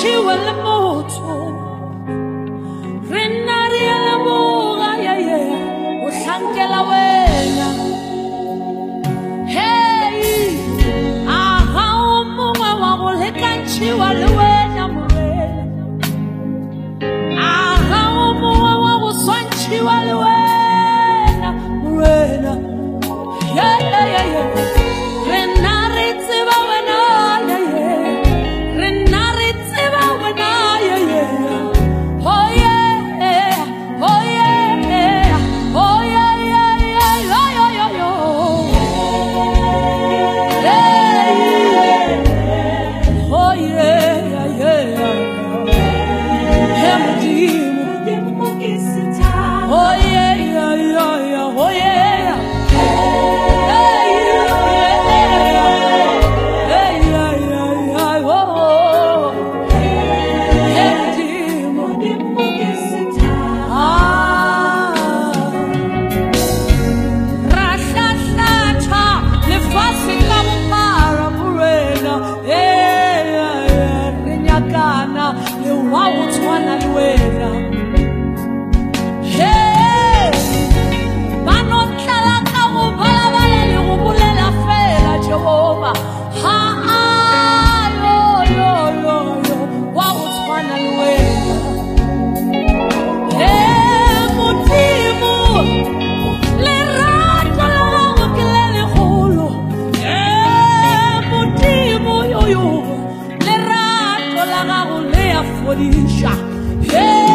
swantšhiwe le motho re nna re ya leboga yeye o hlankela wena hey aha o mongwe wa go lekantšhiwa le wena morena aha o mongwe wa go swantšhiwa le wena morena re nna re tseba wena re nna re tseba wena oh yeah oh yeah oh yeah yo oh yeah oh yeah oh yeah Yeah.